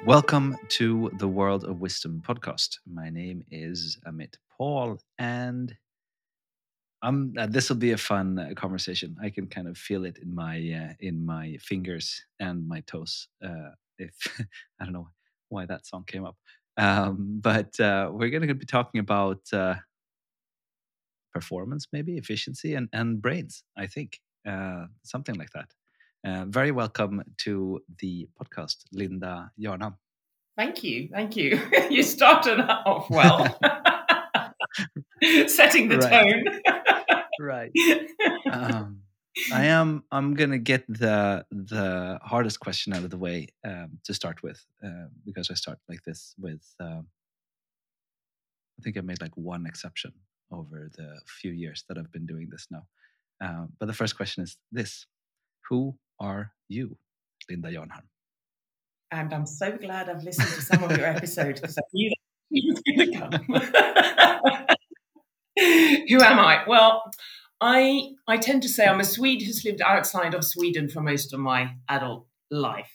Welcome to the World of Wisdom podcast. My name is Amit Paul, and this will be a fun conversation. I can kind of feel it in my fingers and my toes. If I don't know why that song came up, but we're going to be talking about performance, maybe efficiency, and brains. I think something like that. Very welcome to the podcast, Linda Yarnam. Thank you. You started off well, setting the tone. Right. I'm gonna get the hardest question out of the way to start with, because I start like this with. I think I made like one exception over the few years that I've been doing this now. But the first question is this: Who are you, Linda Yarnharm? And I'm so glad I've listened to some of your episodes because I knew that he was going to come. Who am I? Well, I tend to say I'm a Swede who's lived outside of Sweden for most of my adult life.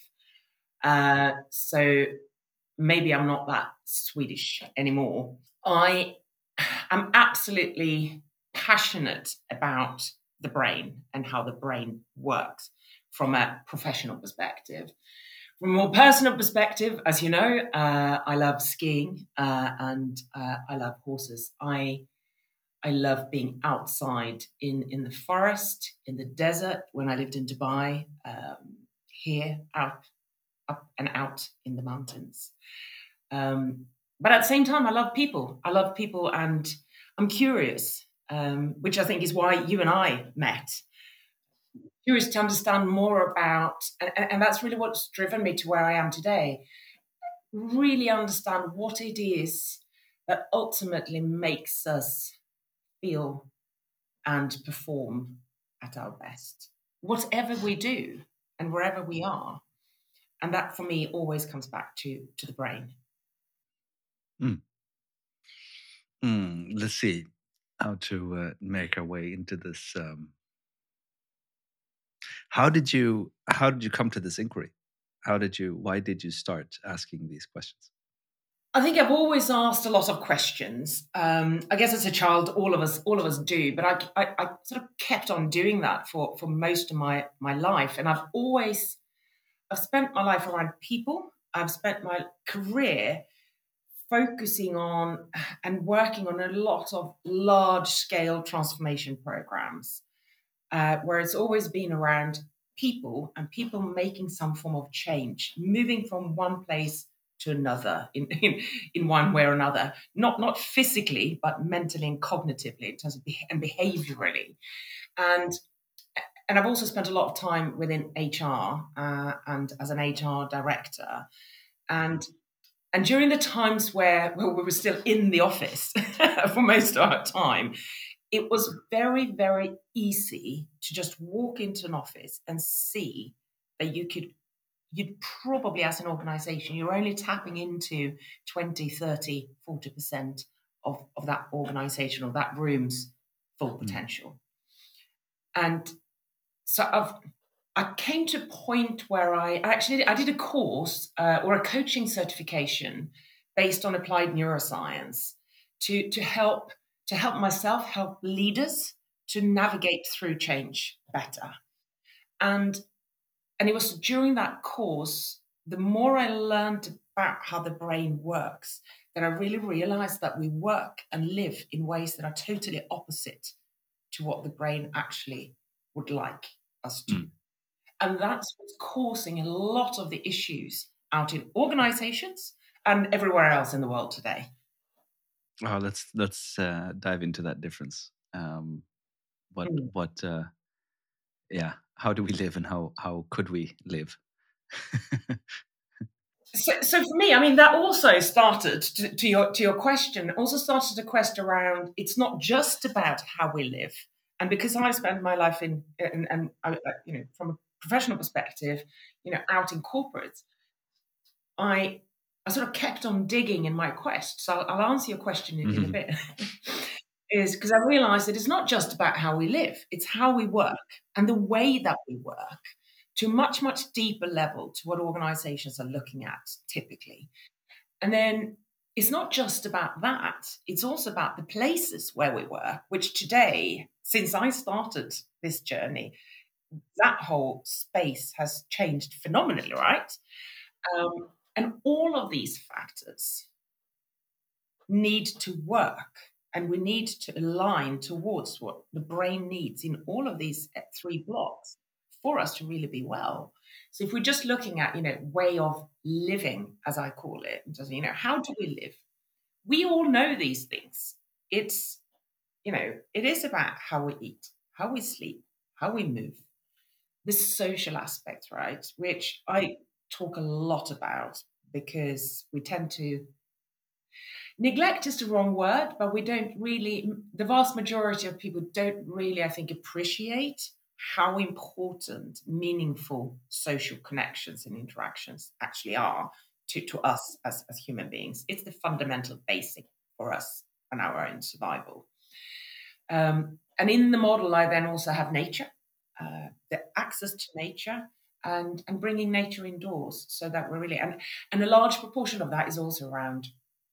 So maybe I'm not that Swedish anymore. I am absolutely passionate about the brain and how the brain works from a professional perspective. From a more personal perspective, as you know, I love skiing and I love horses. I love being outside in the forest, in the desert, when I lived in Dubai, here, up and out in the mountains. But at the same time, I love people. And I'm curious, which I think is why you and I met. Curious to understand more about, and that's really what's driven me to where I am today. Really understand what it is that ultimately makes us feel and perform at our best, whatever we do and wherever we are. And that, for me, always comes back to the brain. Let's see how to make our way into this. How did you come to this inquiry? Why did you start asking these questions? I think I've always asked a lot of questions. I guess as a child, all of us do, but I sort of kept on doing that for most of my life. And I've spent my life around people. I've spent my career focusing on and working on a lot of large scale transformation programs, where it's always been around people and people making some form of change, moving from one place to another in one way or another, not physically, but mentally and cognitively in terms of and behaviorally. And I've also spent a lot of time within HR and as an HR director. And during the times where we were still in the office for most of our time, it was very, very easy to just walk into an office and see that you'd probably, as an organization, you're only tapping into 20, 30, 40% of that organization or that room's full potential. And so I came to a point where I did a course or a coaching certification based on applied neuroscience to help myself, help leaders to navigate through change better. And it was during that course, the more I learned about how the brain works, that I really realized that we work and live in ways that are totally opposite to what the brain actually would like us to. And that's what's causing a lot of the issues out in organizations and everywhere else in the world today. Oh, let's dive into that difference. How do we live and how could we live? So for me, I mean, that also started to your question. Also started a quest around. It's not just about how we live, and because I spend my life in from a professional perspective, out in corporates, I sort of kept on digging in my quest. So I'll answer your question in a bit. Is because I realized that it's not just about how we live; it's how we work and the way that we work to a much, much deeper level to what organizations are looking at typically. And then it's not just about that, it's also about the places where we were, which today, since I started this journey, that whole space has changed phenomenally, right? And all of these factors need to work, and we need to align towards what the brain needs in all of these three blocks for us to really be well. So if we're just looking at, way of living, as I call it, just, how do we live? We all know these things. It's, it is about how we eat, how we sleep, how we move, the social aspect, right? Which I talk a lot about because we tend to neglect is the wrong word, but we don't really, the vast majority of people don't really, I think, appreciate how important meaningful social connections and interactions actually are to us as human beings. It's the fundamental basic for us and our own survival. And in the model, I then also have nature, the access to nature, and bringing nature indoors, so that we're really, and a large proportion of that is also around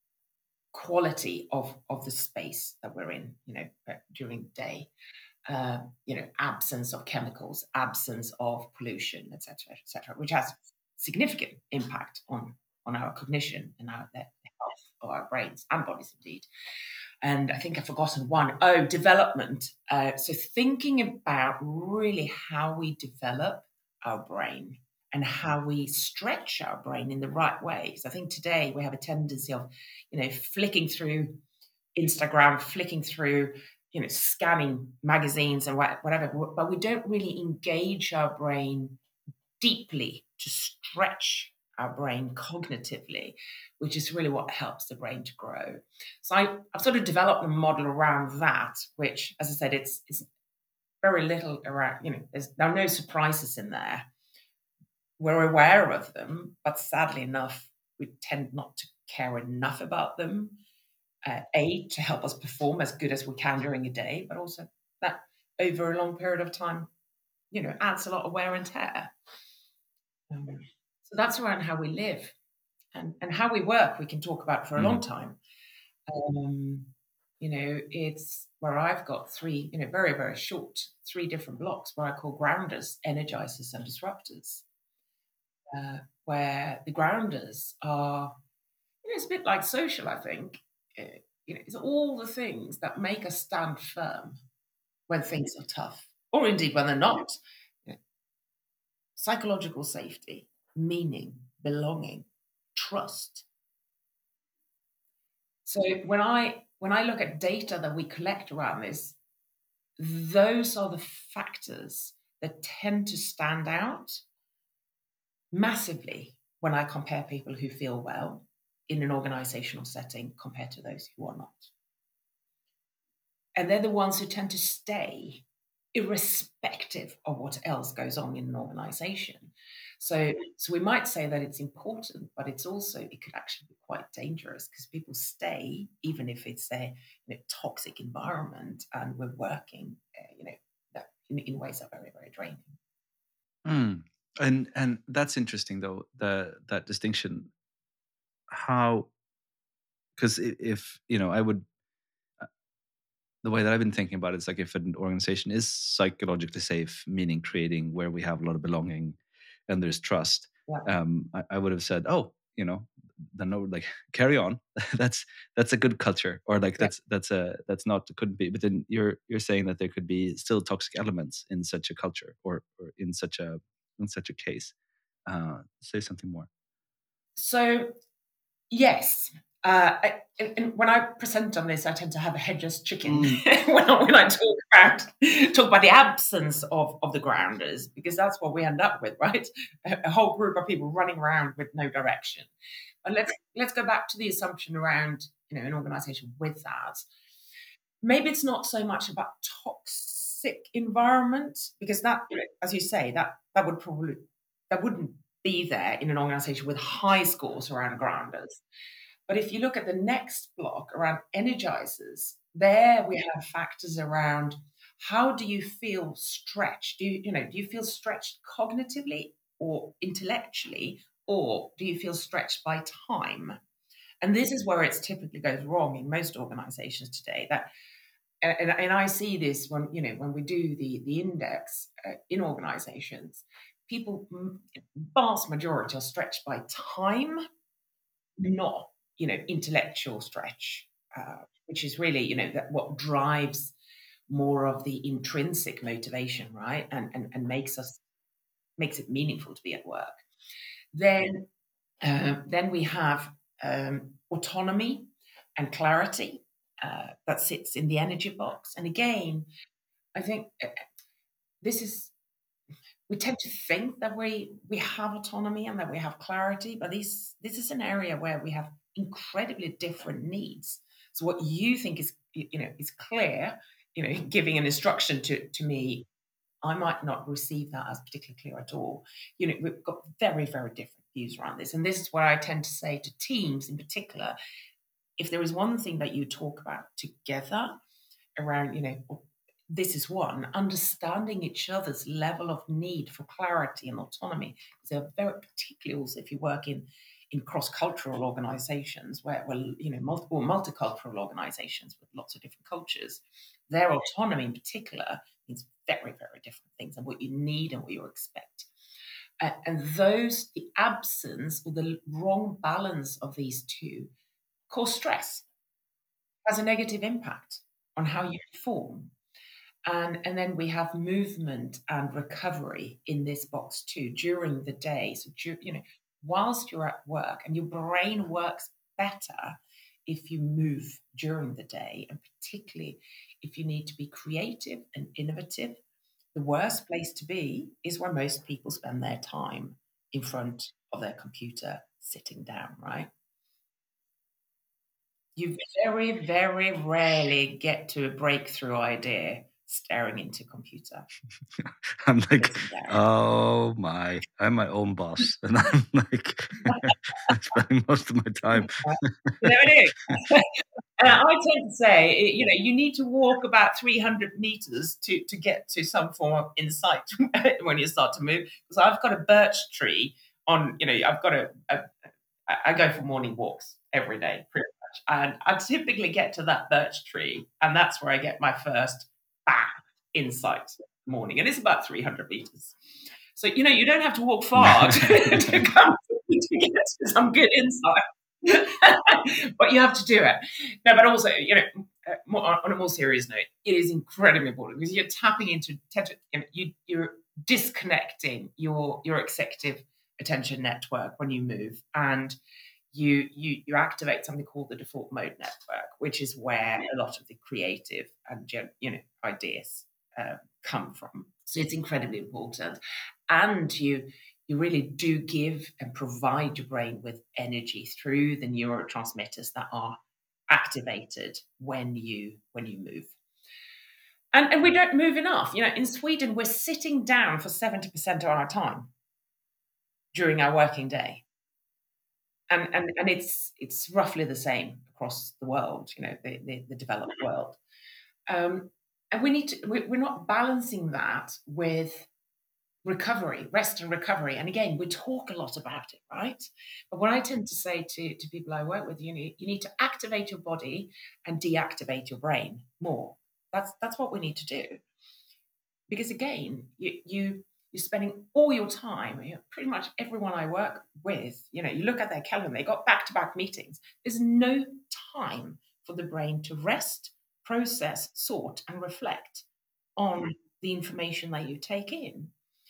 quality of the space that we're in, during the day, absence of chemicals, absence of pollution, etc., which has significant impact on our cognition and the health of our brains and bodies indeed. And I think I've forgotten one. Oh, development. So thinking about really how we develop our brain and how we stretch our brain in the right way. Because I think today we have a tendency of, flicking through Instagram, flicking through, scanning magazines and whatever, but we don't really engage our brain deeply to stretch our brain cognitively, which is really what helps the brain to grow. So I've sort of developed a model around that, which, as I said, it's very little around, there are no surprises in there. We're aware of them, but sadly enough, we tend not to care enough about them. To help us perform as good as we can during a day, but also that over a long period of time, adds a lot of wear and tear. So that's around how we live and how we work. We can talk about for a long time. It's where I've got three, very, very short, 3 different blocks where I call grounders, energizers, and disruptors. Where the grounders are, it's a bit like social, I think. It's all the things that make us stand firm when things are tough, or indeed when they're not. Psychological safety, meaning, belonging, trust. So when I look at data that we collect around this, those are the factors that tend to stand out massively when I compare people who feel well in an organizational setting compared to those who are not. And they're the ones who tend to stay irrespective of what else goes on in an organization. So we might say that it's important, but it could actually be quite dangerous because people stay even if it's a toxic environment and we're working that in ways that are very, very draining. And that's interesting though, that distinction. How, because if I would, the way that I've been thinking about it is like if an organization is psychologically safe, meaning creating where we have a lot of belonging and there's trust, Yeah. I would have said, then no, like carry on. that's a good culture, or like that's not, couldn't be. But then you're saying that there could be still toxic elements in such a culture, or in such a case. Say something more. So yes. And when I present on this, I tend to have a headless chicken when I talk about the absence of the grounders, because that's what we end up with, right? A whole group of people running around with no direction. And let's go back to the assumption around an organization with that. Maybe it's not so much about toxic environment, because that, as you say, that wouldn't be there in an organization with high scores around grounders. But if you look at the next block around energizers, there we have factors around how do you feel stretched? Do you feel stretched cognitively or intellectually, or do you feel stretched by time? And this is where it typically goes wrong in most organizations today. And I see this when we do the index in organizations, people, vast majority are stretched by time, not intellectual stretch, which is really that what drives more of the intrinsic motivation, right? And makes it meaningful to be at work. Then we have autonomy and clarity that sits in the energy box. And again, I think this is we tend to think that we have autonomy and that we have clarity, but this is an area where we have incredibly different needs. So what you think is clear, giving an instruction to me, I might not receive that as particularly clear at all. We've got very, very different views around this. And this is where I tend to say to teams in particular, if there is one thing that you talk about together around, this is one, understanding each other's level of need for clarity and autonomy. They're very particularly also if you work in cross-cultural organizations where multicultural organizations with lots of different cultures, their autonomy in particular means very, very different things and what you need and what you expect. And the absence or the wrong balance of these two cause stress, has a negative impact on how you perform. And then we have movement and recovery in this box too during the day. So, whilst you're at work, and your brain works better if you move during the day, and particularly if you need to be creative and innovative. The worst place to be is where most people spend their time in front of their computer sitting down, right? You very, very rarely get to a breakthrough idea staring into a computer. I'm like, oh my, I'm my own boss. And I'm like, spending most of my time. It is. And I tend to say, you need to walk about 300 meters to get to some form of insight when you start to move. Because I've got a birch tree on, I've got I go for morning walks every day, pretty much. And I typically get to that birch tree, and that's where I get my first insight morning. And it's about 300 meters. So, you don't have to walk far to come to get to some good insight. But you have to do it. No, but also, on a more serious note, it is incredibly important because you're tapping into, you're disconnecting your executive attention network when you move, and you activate something called the default mode network, which is where a lot of the creative and ideas come from. So it's incredibly important, and you really do give and provide your brain with energy through the neurotransmitters that are activated when you move. And we don't move enough. In Sweden, we're sitting down for 70% of our time during our working day. And it's roughly the same across the world, the developed world. And we're not balancing that with recovery, rest and recovery. And again, we talk a lot about it, right? But what I tend to say to people I work with, you need to activate your body and deactivate your brain more. That's what we need to do. Because again, you're spending all your time, pretty much everyone I work with, you look at their calendar, they got back-to-back meetings. There's no time for the brain to rest, process, sort, and reflect on the information that you take in.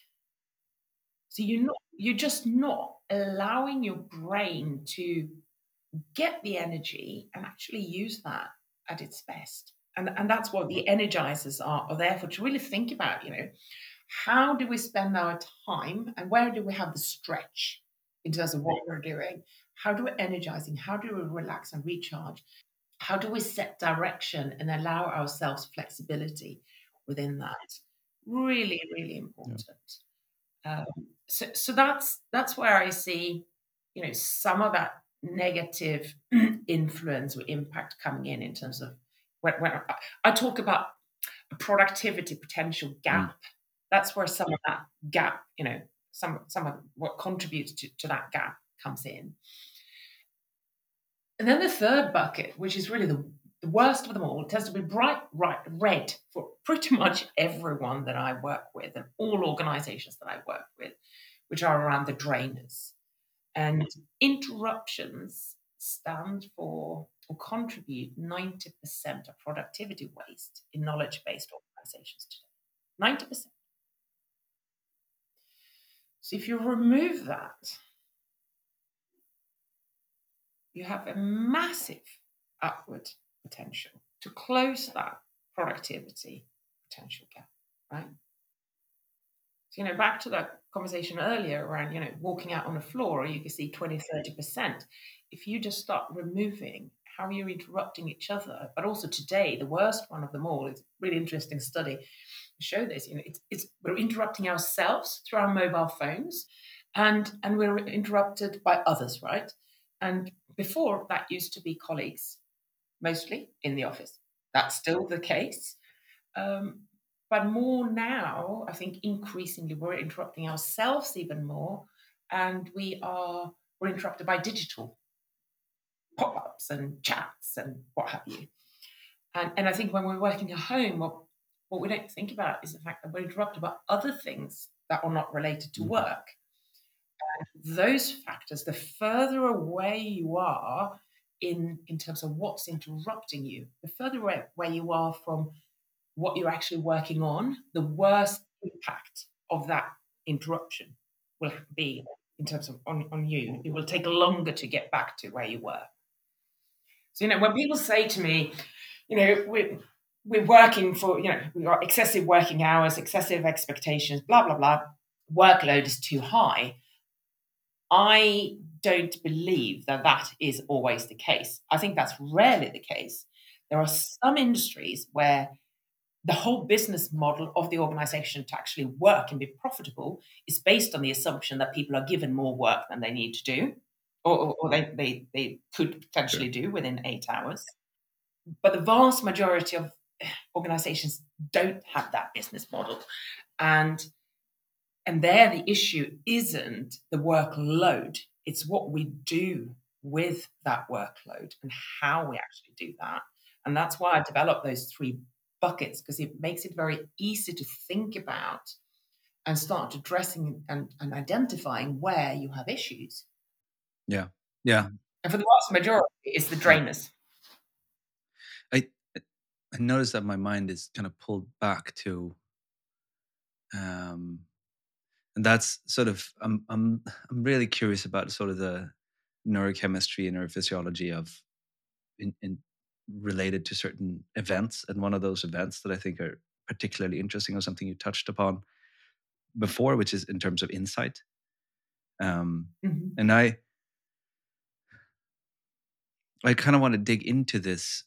So you're just not allowing your brain to get the energy and actually use that at its best. And that's what the energizers are there for, to really think about, how do we spend our time and where do we have the stretch in terms of what we're doing? How do we energizing? How do we relax and recharge? How do we set direction and allow ourselves flexibility within that? Really, really important. Yeah. So that's where I see, some of that negative influence or impact coming in terms of when I talk about a productivity potential gap. That's where some of that gap, some of what contributes to that gap comes in. And then the third bucket, which is really the worst of them all, tends to be bright red for pretty much everyone that I work with and all organizations that I work with, which are around the drainers. And interruptions stand for or contribute 90% of productivity waste in knowledge-based organizations today. 90%. So if you remove that, you have a massive upward potential to close that productivity potential gap, right? So, back to that conversation earlier around, walking out on the floor, you can see 20, 30%. If you just start removing how you're interrupting each other, but also today, the worst one of them all, it's a really interesting study to show this, we're interrupting ourselves through our mobile phones and we're interrupted by others, right? And before, that used to be colleagues, mostly in the office. That's still the case. But more now, I think increasingly we're interrupting ourselves even more, and we're interrupted by digital pop-ups and chats and what have you. And I think when we're working at home, what we don't think about is the fact that we're interrupted by other things that are not related to work. And those factors, the further away you are in terms of what's interrupting you, the further away you are from what you're actually working on, the worse impact of that interruption will be in terms of on you. It will take longer to get back to where you were. So, when people say to me, we're working for, we've got excessive working hours, excessive expectations, blah, blah, blah, workload is too high, I don't believe that is always the case. I think that's rarely the case. There are some industries where the whole business model of the organization to actually work and be profitable is based on the assumption that people are given more work than they need to do, or they could potentially do within 8 hours. But the vast majority of organizations don't have that business model. And there the issue isn't the workload, it's what we do with that workload and how we actually do that. And that's why I developed those 3 buckets, because it makes it very easy to think about and start addressing and identifying where you have issues. Yeah. And for the vast majority, it's the drainers. I noticed that my mind is kind of pulled back to, and that's sort of I'm really curious about sort of the neurochemistry and neurophysiology of in related to certain events, and one of those events that I think are particularly interesting or something you touched upon before, which is in terms of insight. And I kind of want to dig into this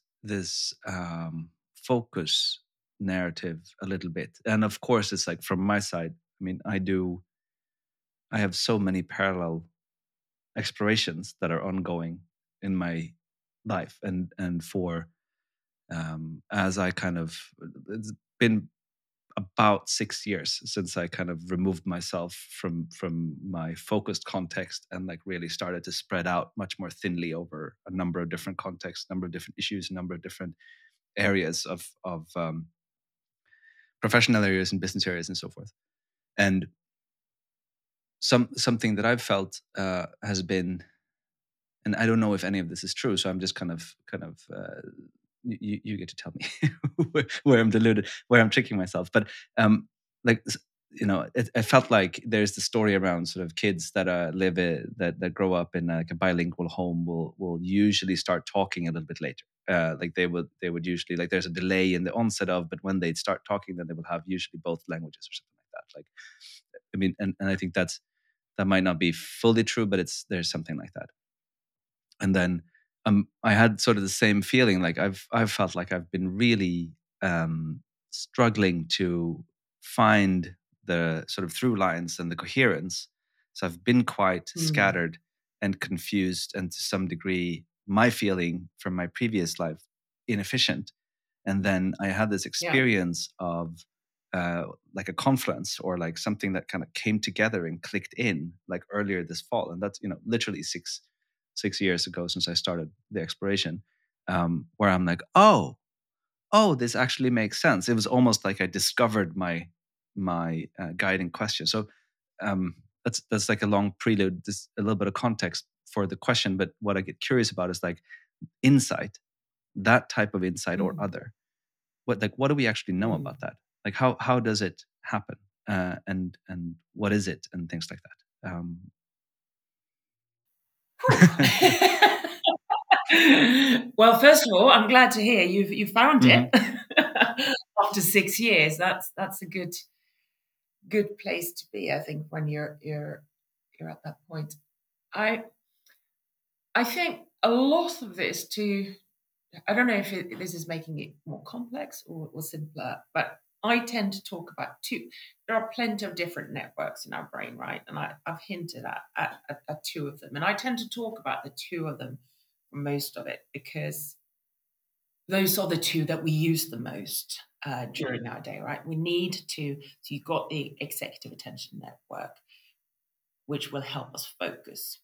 focus narrative a little bit. And of course, it's like from my side, I mean, I have so many parallel explorations that are ongoing in my life, and for as I kind of, it's been about 6 years since I kind of removed myself from my focused context and like really started to spread out much more thinly over a number of different contexts, number of different issues, a number of different areas of professional areas and business areas and so forth. And something that I've felt has been, and I don't know if any of this is true, so I'm just kind of you get to tell me where I'm deluded, where I'm tricking myself. But it felt like there's the story around sort of kids that that grow up in like a bilingual home will usually start talking a little bit later. Like they would usually, like there's a delay in the onset of, but when they start talking, then they will have usually both languages or something like that. Like, I mean, and I think that might not be fully true, but there's something like that. And then I had sort of the same feeling. Like I've felt like I've been really struggling to find the sort of through lines and the coherence. So I've been quite scattered and confused, and to some degree, my feeling from my previous life, inefficient. And then I had this Yeah. experience of like a confluence or like something that kind of came together and clicked in like earlier this fall. And that's, literally six years ago since I started the exploration, where I'm like, oh, this actually makes sense. It was almost like I discovered my guiding question. So that's like a long prelude, just a little bit of context for the question. But what I get curious about is like insight, that type of insight or Mm, other. What do we actually know mm. about that? Like how does it happen? And what is it and things like that. Well, first of all, I'm glad to hear you've found it Mhm. after 6 years. That's a good place to be, I think, when you're at that point. I I think a lot of this too. I don't know if this is making it more complex or simpler, but I tend to talk about two. There are plenty of different networks in our brain, right? And I've hinted at two of them. And I tend to talk about the two of them for most of it because those are the two that we use the most during our day, right? We need to, so you've got the executive attention network, which will help us focus.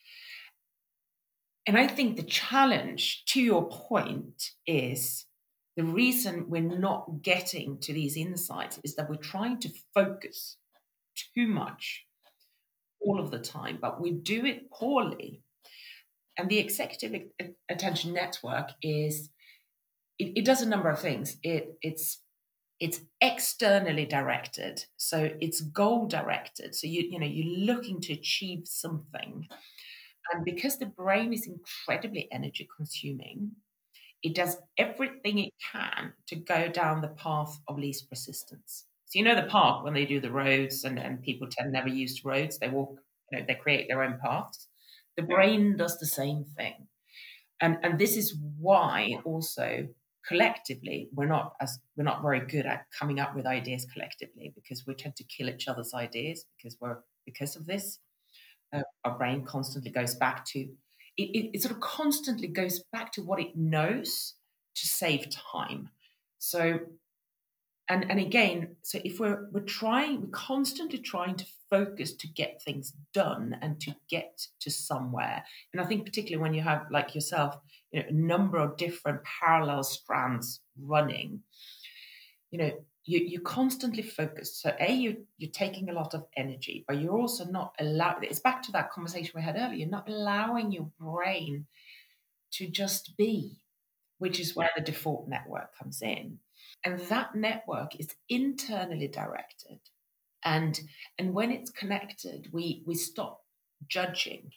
And I think the challenge, to your point, is the reason we're not getting to these insights is that we're trying to focus too much all of the time, but we do it poorly. And the executive attention network it does a number of things. It's externally directed, so it's goal directed. So you're looking to achieve something, and because the brain is incredibly energy consuming, it does everything it can to go down the path of least resistance. So the park when they do the roads and people tend never use roads, they walk, they create their own paths. The brain does the same thing. And this is why also collectively we're not very good at coming up with ideas collectively, because we tend to kill each other's ideas because of this. Our brain constantly goes back to it sort of constantly goes back to what it knows to save time. So and again, so if we're constantly trying to focus to get things done and to get to somewhere. And I think particularly when you have, like yourself, a number of different parallel strands running, you constantly focus. So you're taking a lot of energy, but you're also not allowed. It's back to that conversation we had earlier. You're not allowing your brain to just be, which is where the default network comes in. And that network is internally directed. And when it's connected, we stop judging.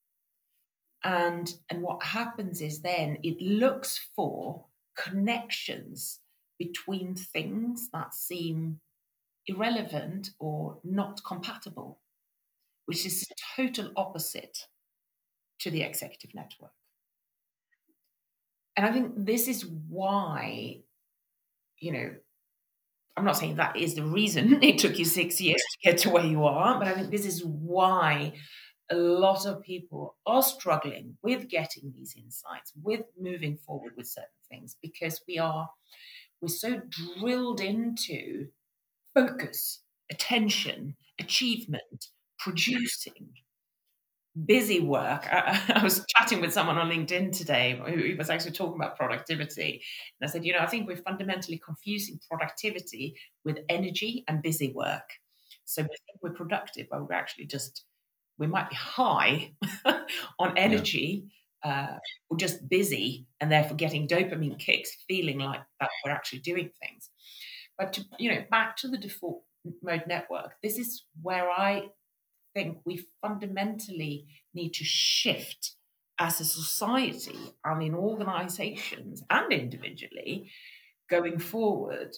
And what happens is then it looks for connections between things that seem irrelevant or not compatible, which is the total opposite to the executive network. And I think this is why, I'm not saying that is the reason it took you 6 years to get to where you are, but I think this is why a lot of people are struggling with getting these insights, with moving forward with certain things, because we're so drilled into focus, attention, achievement, producing, busy work. I was chatting with someone on LinkedIn today who was actually talking about productivity. And I said, I think we're fundamentally confusing productivity with energy and busy work. So we think we're productive, but we might be high on Yeah. energy, or just busy and therefore getting dopamine kicks, feeling like that we're actually doing things. But back to the default mode network, this is where I think we fundamentally need to shift as a society and in organizations and individually going forward.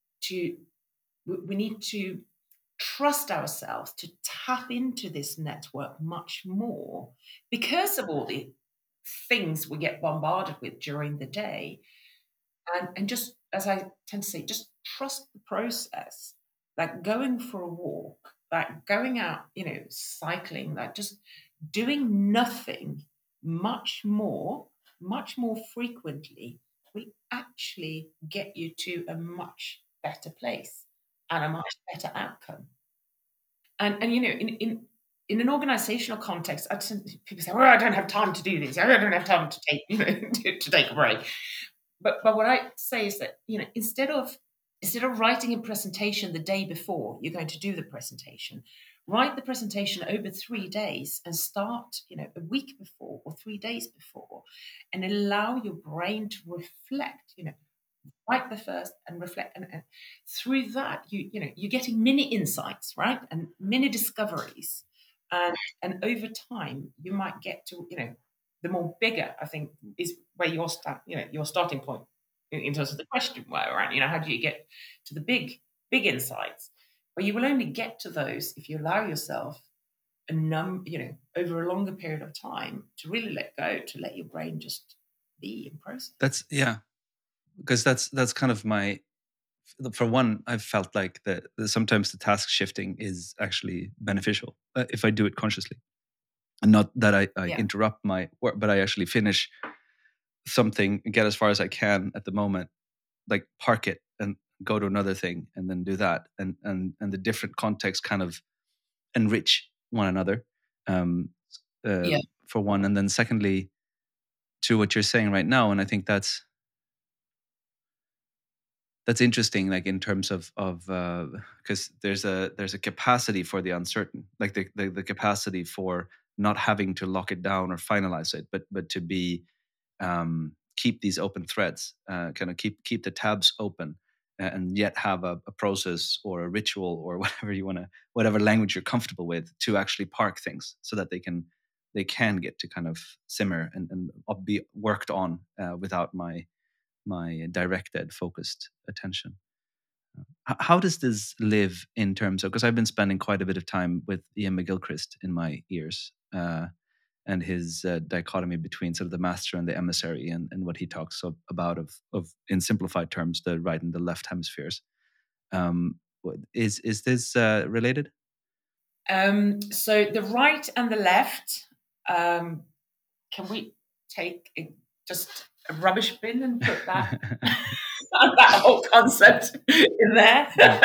We need to trust ourselves to tap into this network much more because of all the things we get bombarded with during the day. And just, as I tend to say, just trust the process. Like going for a walk, like going out, cycling, like just doing nothing much more frequently will actually get you to a much better place and a much better outcome. And you know, in an organizational context, people say, "Well, I don't have time to do this. I don't have time to take, to take a break." But what I say is that, instead of writing a presentation the day before you're going to do the presentation, write the presentation over 3 days and start, a week before or 3 days before, and allow your brain to reflect. Write the first and reflect, and through that, you're getting mini insights, right, and mini discoveries, and over time you might get to, the more bigger, I think, is where your starting point in terms of the question, where, right, how do you get to the big insights? But you will only get to those if you allow yourself over a longer period of time to really let go, to let your brain just be in process. That's because that's kind of my, for one, I've felt like that sometimes the task shifting is actually beneficial if I do it consciously, and not that I Yeah. interrupt my work, but I actually finish something and get as far as I can at the moment, like park it and go to another thing and then do that, and the different contexts kind of enrich one another, um, Yeah. for one, and then secondly, to what you're saying right now, and I think that's interesting, like in terms of because there's a capacity for the uncertain, like the capacity for not having to lock it down or finalize it, but to be, keep these open threads, kind of keep the tabs open, and yet have a process or a ritual or whatever language you're comfortable with to actually park things so that they can get to kind of simmer and be worked on, without my directed, focused attention. How does this live in terms of, because I've been spending quite a bit of time with Ian McGilchrist in my ears, and his dichotomy between sort of the master and the emissary, and what he talks about of in simplified terms, the right and the left hemispheres. Is this related? So the right and the left, can we take just a rubbish bin and put that that whole concept in there?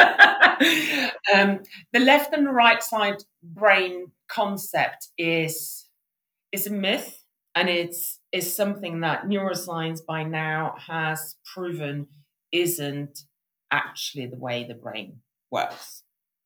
The left and the right side brain concept is a myth, and is something that neuroscience by now has proven isn't actually the way the brain works.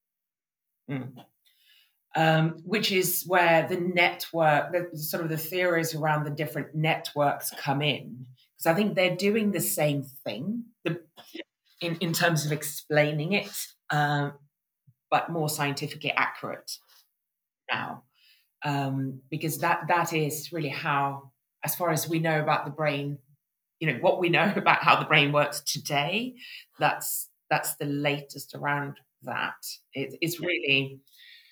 Which is where the network, sort of the theories around the different networks come in. Because I think they're doing the same thing in terms of explaining it, but more scientifically accurate now. Because that is really how, as far as we know about the brain, what we know about how the brain works today, that's the latest around that. It's really,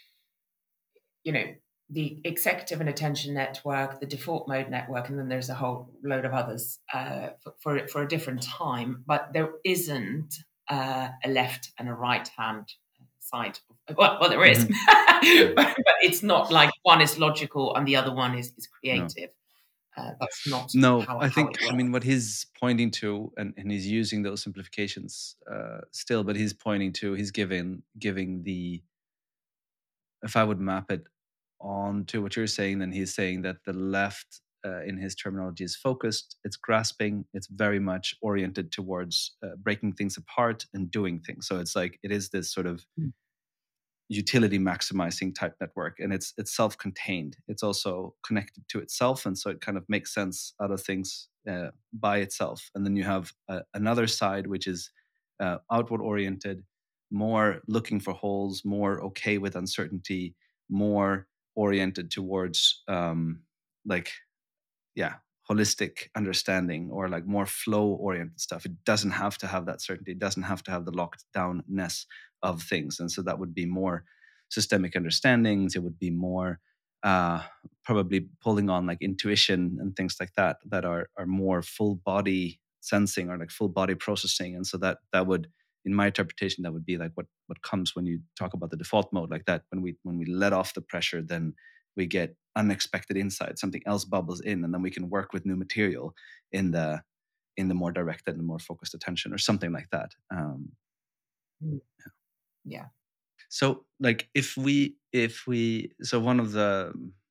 the executive and attention network, the default mode network, and then there's a whole load of others, for a different time. But there isn't a left and a right hand side. Well, there is, but it's not like one is logical and the other one is creative. That's not No, how I think, it works. I mean, what he's pointing to, and he's using those simplifications still, but he's pointing to, he's giving the, if I would map it on to what you're saying, then he's saying that the left, in his terminology, is focused, it's grasping, it's very much oriented towards breaking things apart and doing things. So it's like, it is this sort of utility maximizing type network, and it's self-contained, it's also connected to itself, and so it kind of makes sense out of things by itself. And then you have another side which is outward oriented, more looking for holes, more okay with uncertainty, more oriented towards like, yeah, holistic understanding, or like more flow oriented stuff. It doesn't have to have that certainty, it doesn't have to have the locked downness of things. And so that would be more systemic understandings, it would be more probably pulling on like intuition and things like that, that are more full body sensing, or like full body processing. And so that would, in my interpretation, that would be like what comes when you talk about the default mode, like that, when we let off the pressure, then we get unexpected insight, something else bubbles in, and then we can work with new material in the in the more directed and more focused attention, or something like that. Mm. Yeah. So like if we so one of the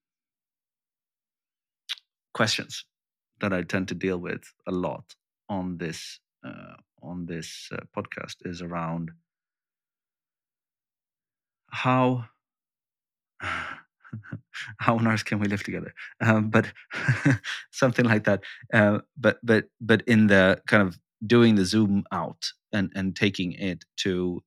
questions that I tend to deal with a lot on this podcast is around how how on earth can we live together? But something like that. But in the kind of doing the zoom out and taking it to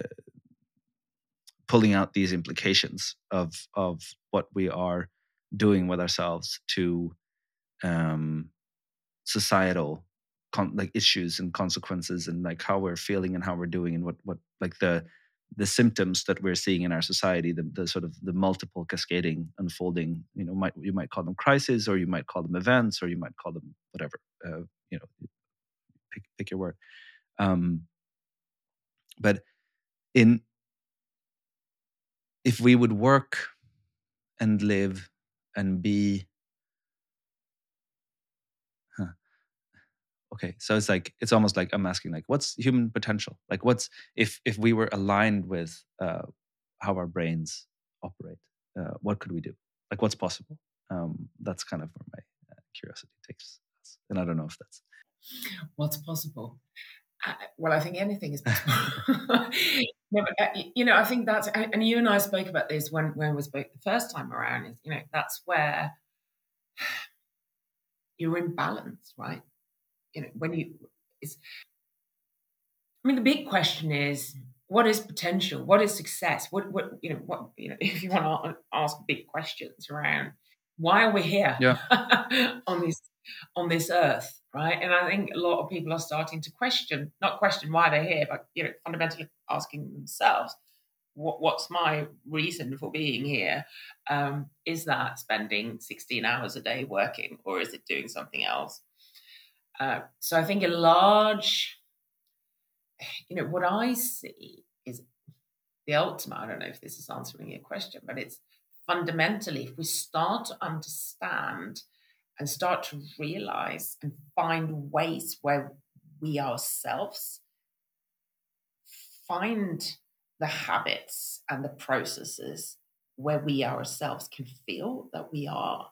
pulling out these implications of what we are doing with ourselves to um, societal like issues and consequences, and like how we're feeling and how we're doing, and what like the symptoms that we're seeing in our society, the sort of the multiple cascading unfolding, you might call them crises, or you might call them events, or you might call them whatever, you know pick your word. um but in if we would work and live and be, huh, okay, so it's almost like I'm asking, like, what's human potential, like what's if we were aligned with how our brains operate, what could we do, like what's possible? That's kind of where my curiosity takes us, and I don't know if that's What's possible? Well, I think anything is possible. No, but, I think that's, and you and I spoke about this when we spoke the first time around. Is that's where you're in balance, right? When you, it's. I mean, the big question is, what is potential? What is success? If you want to ask big questions around, why are we here yeah. on this earth, right? And I think a lot of people are starting to not question why they're here, but fundamentally asking themselves, what's my reason for being here? Is that spending 16 hours a day working, or is it doing something else? So I think a large, what I see is the ultimate. I don't know if this is answering your question, but it's fundamentally, if we start to understand and start to realize and find ways where we ourselves find the habits and the processes where we ourselves can feel that we are,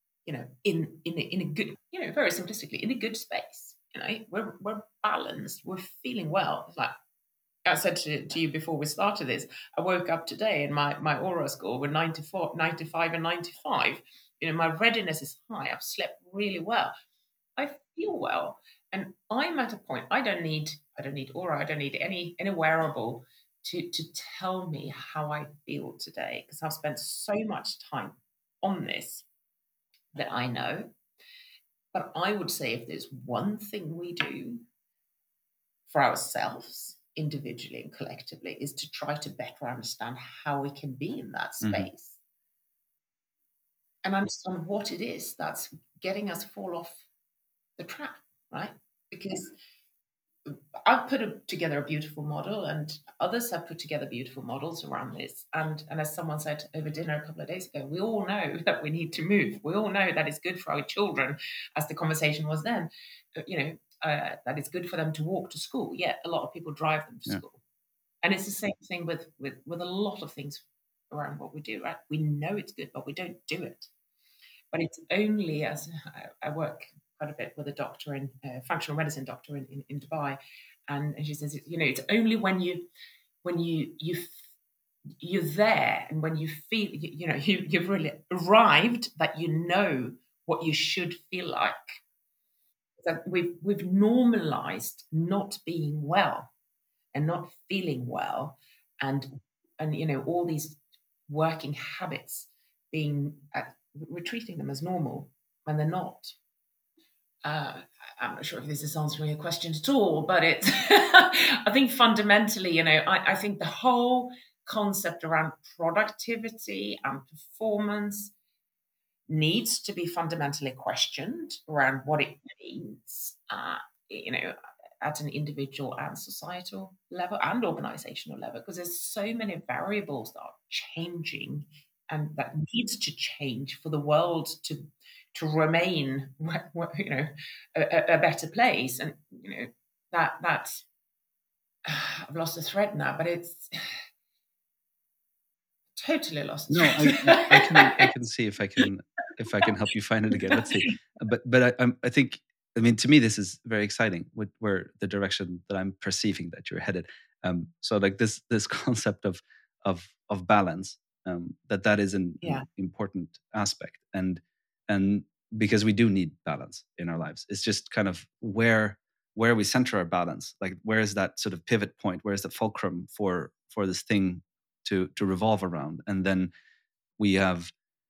in a good, very simplistically, in a good space. We're balanced, we're feeling well. It's like I said to you before we started this, I woke up today and my aura score were 94, 95, and 95. My readiness is high. I've slept really well. I feel well. And I'm at a point, I don't need aura, I don't need any wearable to tell me how I feel today, because I've spent so much time on this that I know. But I would say, if there's one thing we do for ourselves individually and collectively, is to try to better understand how we can be in that Hmm. space and understand what it is that's getting us fall off the track, right? Because I've together a beautiful model, and others have put together beautiful models around this. And as someone said over dinner a couple of days ago, we all know that we need to move. We all know that it's good for our children, as the conversation was then. That it's good for them to walk to school. Yet a lot of people drive them to Yeah. school, and it's the same thing with a lot of things around what we do. Right? We know it's good, but we don't do it. But it's only as I work quite a bit with a doctor in functional medicine doctor in Dubai, and she says, it's only when you're there, and when you feel, you've really arrived, that what you should feel like. That we've normalized not being well and not feeling well, and all these working habits being we're treating them as normal when they're not. uh, I'm not sure if this is answering your question at all, but it's I think fundamentally, I think the whole concept around productivity and performance needs to be fundamentally questioned around what it means, you know, at an individual and societal level and organizational level, because there's so many variables that are changing and that needs to change for the world to remain, a better place. And that's I've lost the thread now, but it's totally lost the No, I thread. can see if I can help you find it again. Let's see. But I think, I mean, to me this is very exciting with where the direction that I'm perceiving that you're headed. So like this concept of balance, that is an Yeah, important aspect, and because we do need balance in our lives. It's just kind of where we center our balance. Like where is that sort of pivot point? Where is the fulcrum for this thing to revolve around? And then we have,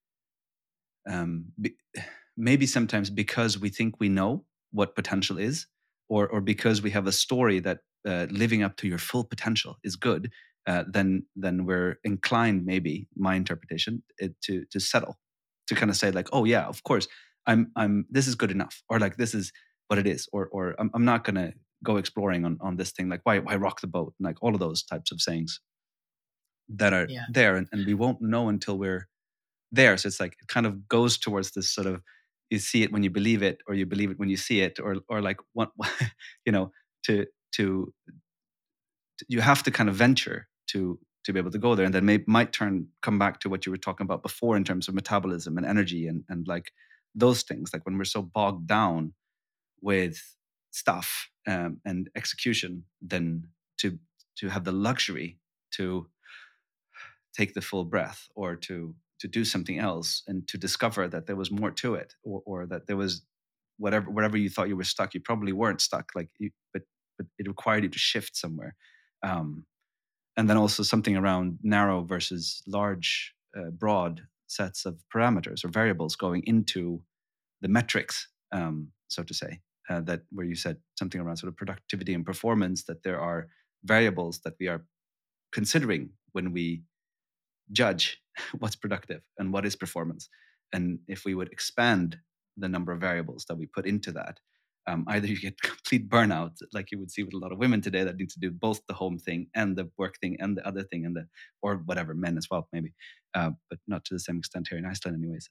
be, maybe sometimes because we think we know what potential is, or because we have a story that living up to your full potential is good, then we're inclined, maybe my interpretation, to settle, to kind of say like, oh yeah, of course, I'm this is good enough, or like this is what it is, or I'm not gonna go exploring on this thing, like why rock the boat, and like all of those types of sayings that are yeah. there, and we won't know until we're there. So it's like it kind of goes towards this sort of, you see it when you believe it, or you believe it when you see it, or like what, you know, to to you have to kind of venture to be able to go there, and then might come back to what you were talking about before in terms of metabolism and energy, and like those things, like when we're so bogged down with stuff, and execution, then to have the luxury to take the full breath, or to do something else, and to discover that there was more to it, or that there was wherever you thought you were stuck, you probably weren't stuck, like but it required you to shift somewhere. um, and then also something around narrow versus large, broad sets of parameters or variables going into the metrics, so to say, that where you said something around sort of productivity and performance, that there are variables that we are considering when we judge what's productive and what is performance. And if we would expand the number of variables that we put into that, either you get complete burnout, like you would see with a lot of women today that need to do both the home thing and the work thing and the other thing, and the, or whatever, men as well, maybe, but not to the same extent here in Iceland, anyways.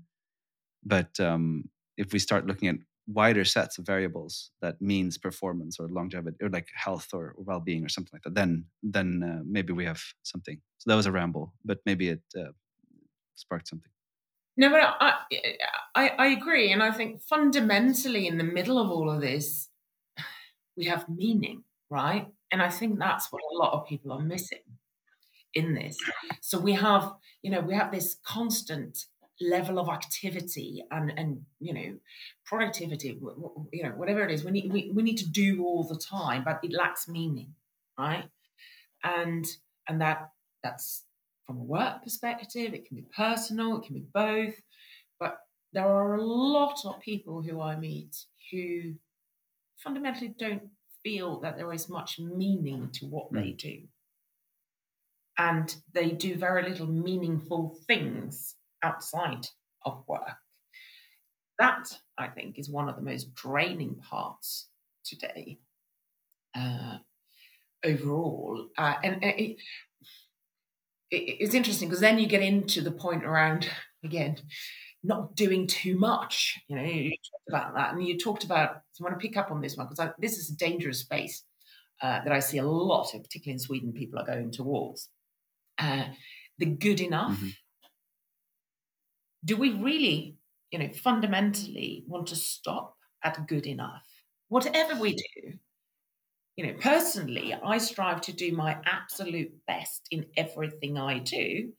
But if we start looking at wider sets of variables, that means performance or longevity or like health or well-being or something like that, then maybe we have something. So that was a ramble, but maybe it sparked something. No, but I agree, and I think fundamentally in the middle of all of this, we have meaning, right? And I think that's what a lot of people are missing in this. So we have this constant level of activity and productivity, whatever it is, we need to do all the time, but it lacks meaning, right? And that's from a work perspective. It can be personal, it can be both, but there are a lot of people who I meet who fundamentally don't feel that there is much meaning to what they Mm. do, and they do very little meaningful things outside of work. That, I think, is one of the most draining parts today, uh, overall. And it's interesting because then you get into the point around, again, not doing too much. You talked about that, and you talked about. So I want to pick up on this one because this is a dangerous space that I see a lot, particularly in Sweden, people are going towards. Uh, the good enough. Hmm. Do we really, fundamentally want to stop at good enough? Whatever we do, personally, I strive to do my absolute best in everything I do,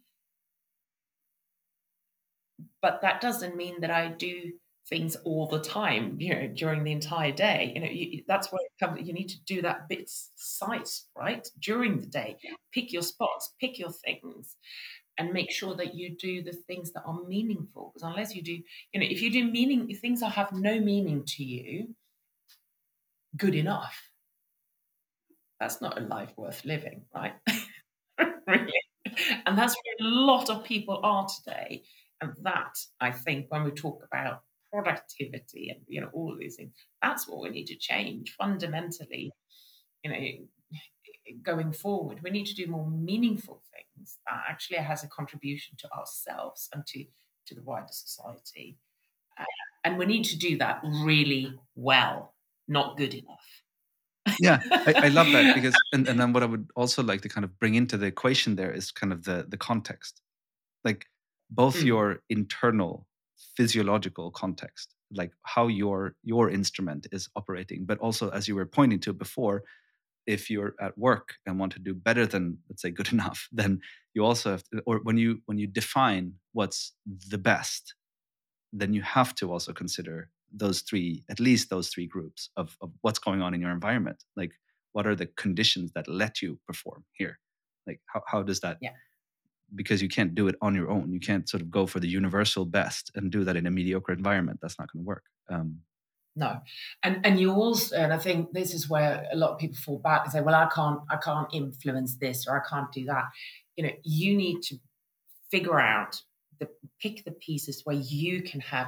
but that doesn't mean that I do things all the time, during the entire day. That's where it comes. You need to do that bit size, right? During the day, pick your spots, pick your things, and make sure that you do the things that are meaningful. Because unless you do, if you do meaning things that have no meaning to you, good enough. That's not a life worth living, right? Really. And that's where a lot of people are today. And that, I think, when we talk about productivity and all of these things, that's what we need to change fundamentally. You know, going forward, we need to do more meaningful things that actually has a contribution to ourselves and to the wider society. Uh, and we need to do that really well, not good enough. Yeah, I love that because and then what I would also like to kind of bring into the equation there is kind of the context. Like both Mm, your internal physiological context, like how your instrument is operating, but also as you were pointing to before, if you're at work and want to do better than, let's say, good enough, then you also have to, or when you define what's the best, then you have to also consider those three, at least those three groups of what's going on in your environment. Like, what are the conditions that let you perform here? Like, how does that, yeah. because you can't do it on your own. You can't sort of go for the universal best and do that in a mediocre environment. That's not going to work. No, and you also, and I think this is where a lot of people fall back and say, "Well, I can't influence this, or I can't do that." You need to figure out pick the pieces where you can have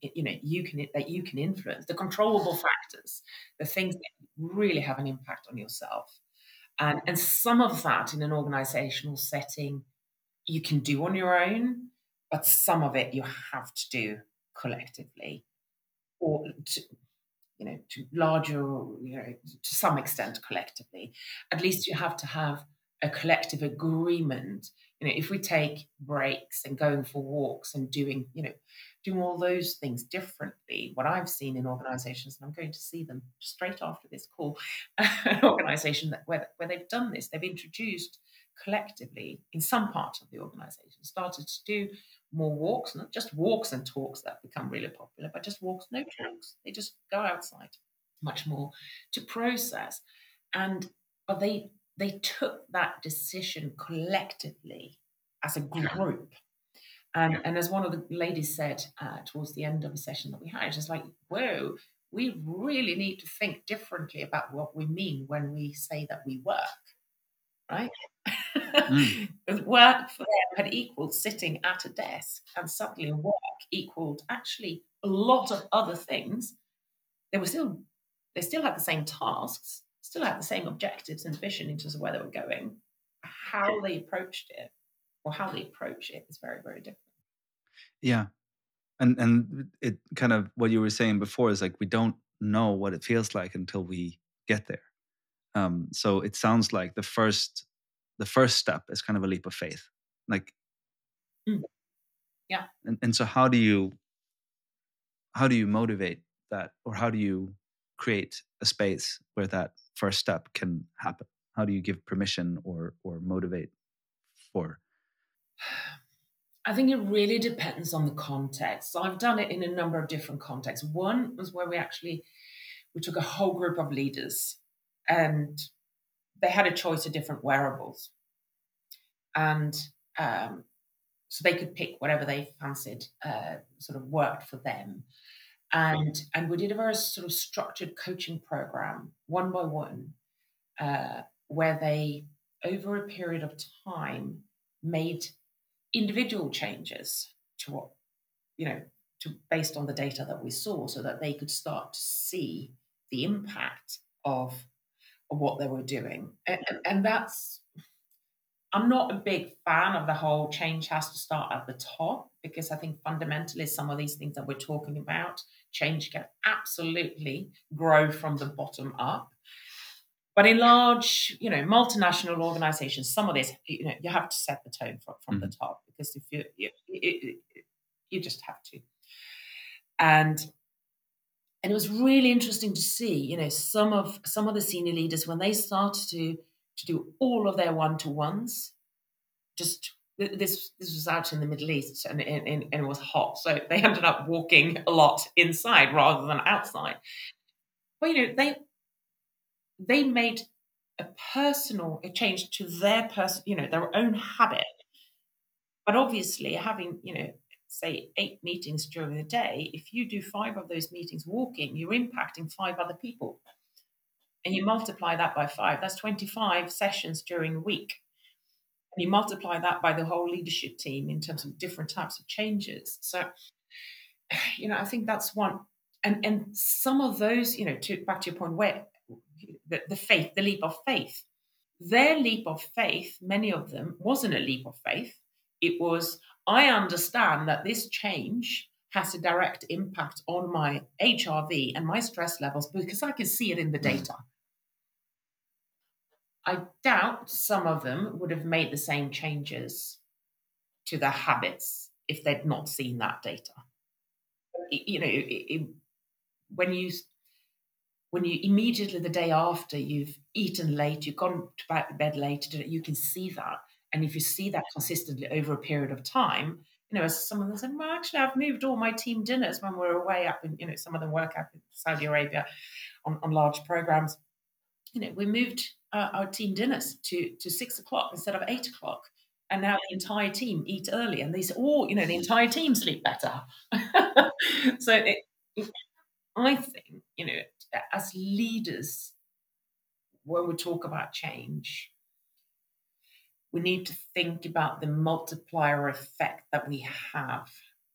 you can influence the controllable factors, the things that really have an impact on yourself, and some of that in an organizational setting you can do on your own, but some of it you have to do collectively or to larger, to some extent collectively. At least you have to have a collective agreement. If we take breaks and going for walks and doing all those things differently, what I've seen in organizations, and I'm going to see them straight after this call, an organization where they've done this, they've introduced collectively in some part of the organization, started to do more walks, not just walks and talks that become really popular, but just walks, no talks. They just go outside much more to process. And but they took that decision collectively as a group. And as one of the ladies said towards the end of a session that we had, it's just like, whoa, we really need to think differently about what we mean when we say that we work, right? mm, Work for them had equaled sitting at a desk, and suddenly work equaled actually a lot of other things. They still had the same tasks, still had the same objectives and vision in terms of where they were going. How they approached it, or how they approach it, is very, very different. yeah, and it kind of what you were saying before is like we don't know what it feels like until we get there. So it sounds like the first step is kind of a leap of faith. Like, Mm, yeah. and so how do you motivate that, or how do you create a space where that first step can happen? How do you give permission or motivate for? I think it really depends on the context. So I've done it in a number of different contexts. One was where we took a whole group of leaders and they had a choice of different wearables. And so they could pick whatever they fancied sort of worked for them. And we did a very sort of structured coaching program, one by one, where they, over a period of time, made individual changes to what you know based on the data that we saw, so that they could start to see the impact of what they were doing. And that's, I'm not a big fan of the whole change has to start at the top, because I think fundamentally some of these things that we're talking about, change can absolutely grow from the bottom up. But in large, multinational organizations, some of this, you have to set the tone from the Mhm. top, because if you just have to. And it was really interesting to see, some of the senior leaders, when they started to do all of their one-to-ones, just this was out in the Middle East, and it was hot, so they ended up walking a lot inside rather than outside. But they made a change to their own habit. But obviously, having say 8 meetings during the day, if you do 5 of those meetings walking, you're impacting 5 other people, and you multiply that by 5. That's 25 sessions during a week. And you multiply that by the whole leadership team in terms of different types of changes. So, I think that's one. And some of those, back to your point, where the faith, the leap of faith. Their leap of faith, many of them, wasn't a leap of faith. It was, I understand that this change has a direct impact on my HRV and my stress levels because I can see it in the data. I doubt some of them would have made the same changes to their habits if they'd not seen that data. When you immediately the day after you've eaten late, you've gone to bed late, you can see that. And if you see that consistently over a period of time, as some of them said, well, actually, I've moved all my team dinners when we're away up in, some of them work up in Saudi Arabia on large programs. We moved our team dinners to 6 o'clock instead of 8 o'clock. And now the entire team eat early, and these all, the entire team sleep better. So I think, as leaders, when we talk about change, we need to think about the multiplier effect that we have.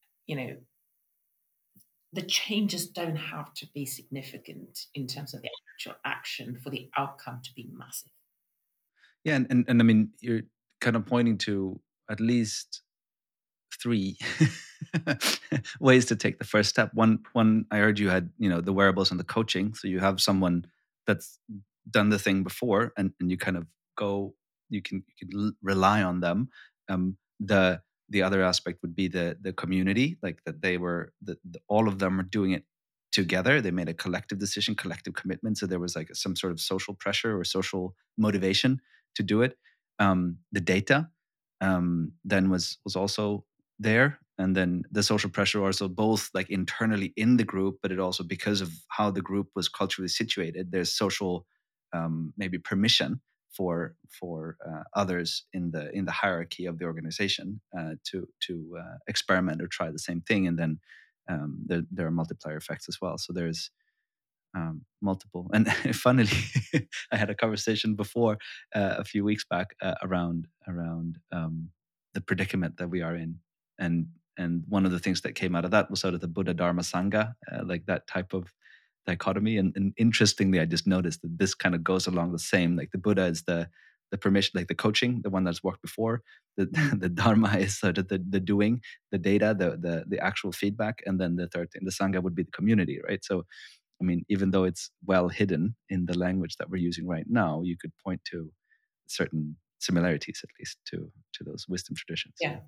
The changes don't have to be significant in terms of the actual action for the outcome to be massive. Yeah, and I mean, you're kind of pointing to at least three ways to take the first step. One I heard you had, the wearables and the coaching. So you have someone that's done the thing before, and you kind of go, you can rely on them. The other aspect would be the community, like that they were all of them are doing it together. They made a collective decision, collective commitment. So there was like some sort of social pressure or social motivation to do it. The data then was also there, and then the social pressure also, both like internally in the group, but it also, because of how the group was culturally situated, there's social maybe permission for others in the hierarchy of the organization to experiment or try the same thing, and then there are multiplier effects as well. So there's multiple. And funnily, I had a conversation before a few weeks back around the predicament that we are in, and one of the things that came out of that was sort of the Buddha Dharma Sangha, like that type of dichotomy. And interestingly, I just noticed that this kind of goes along the same. Like the Buddha is the permission, like the coaching, the one that's worked before. The the Dharma is sort of the doing, the data, the actual feedback, and then the third thing, the Sangha, would be the community, right? So I mean, even though it's well hidden in the language that we're using right now, you could point to certain similarities, at least, to those wisdom traditions. Yeah.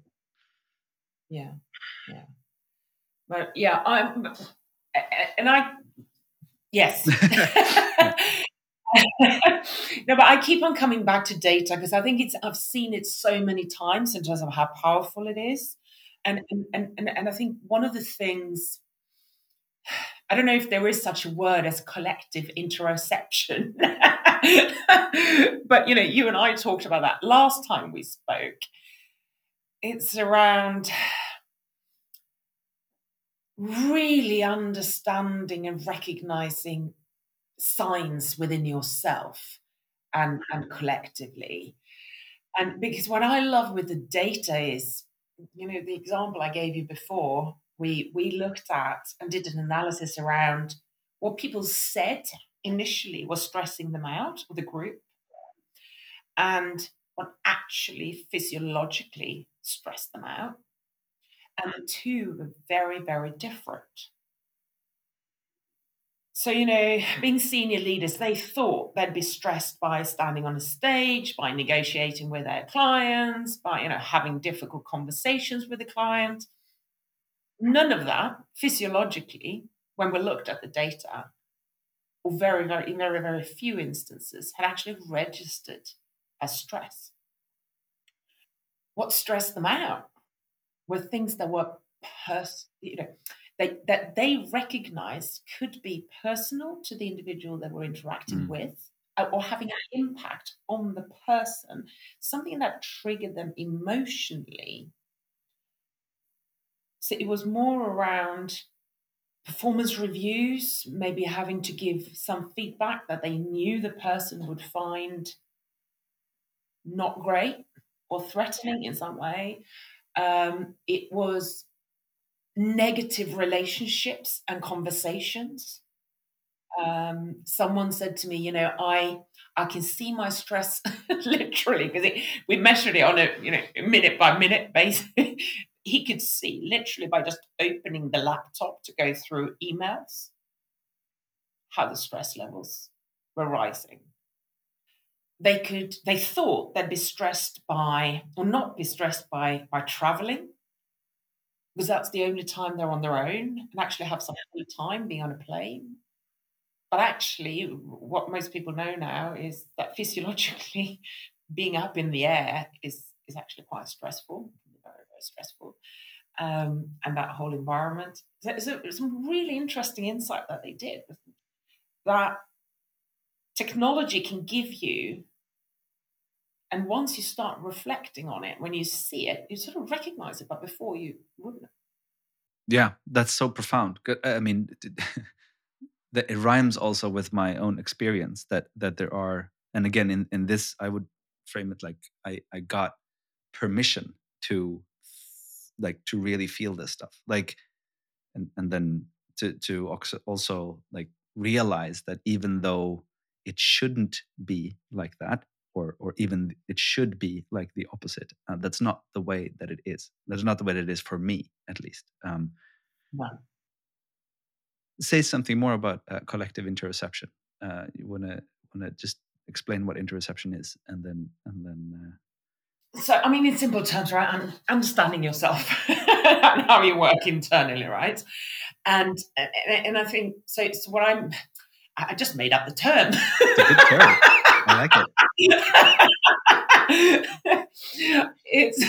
But yeah, yes. No, but I keep on coming back to data because I think I've seen it so many times in terms of how powerful it is. And I think one of the things, I don't know if there is such a word as collective interoception, but you and I talked about that last time we spoke. It's around really understanding and recognizing signs within yourself and collectively. And because what I love with the data is, the example I gave you before, we looked at and did an analysis around what people said initially was stressing them out, or the group, and what actually physiologically stressed them out. And the two were very, very different. So, being senior leaders, they thought they'd be stressed by standing on a stage, by negotiating with their clients, by, having difficult conversations with the client. None of that, physiologically, when we looked at the data, or very, very, very, very few instances, had actually registered as stress. What stressed them out were things that were that they recognized could be personal to the individual they were interacting with, or having an impact on the person, something that triggered them emotionally. So it was more around performance reviews, maybe having to give some feedback that they knew the person would find not great or threatening in some way. It was negative relationships and conversations. Someone said to me, I can see my stress literally because we measured it on a minute by minute basis. He could see literally by just opening the laptop to go through emails how the stress levels were rising. They thought they'd be stressed by or not be stressed by traveling because that's the only time they're on their own and actually have some free time being on a plane. But actually, what most people know now is that physiologically, being up in the air is actually quite stressful, very, very stressful. And that whole environment. It's some really interesting insight that they did. That technology can give you, and once you start reflecting on it, when you see it, you sort of recognize it, but before you wouldn't. Yeah, that's so profound. I mean, that it rhymes also with my own experience that there are, and again, in this, I would frame it like I got permission to like to really feel this stuff, like, and then to also like realize that even though it shouldn't be like that, or even it should be like the opposite, that's not the way that it is. That's not the way that it is for me, at least. Say something more about collective interoception. You wanna just explain what interoception is, and then So, I mean, in simple terms, right, understanding yourself and how you work internally, right? And I think so. It's what I just made up the term. it's a good term. I like it. It's,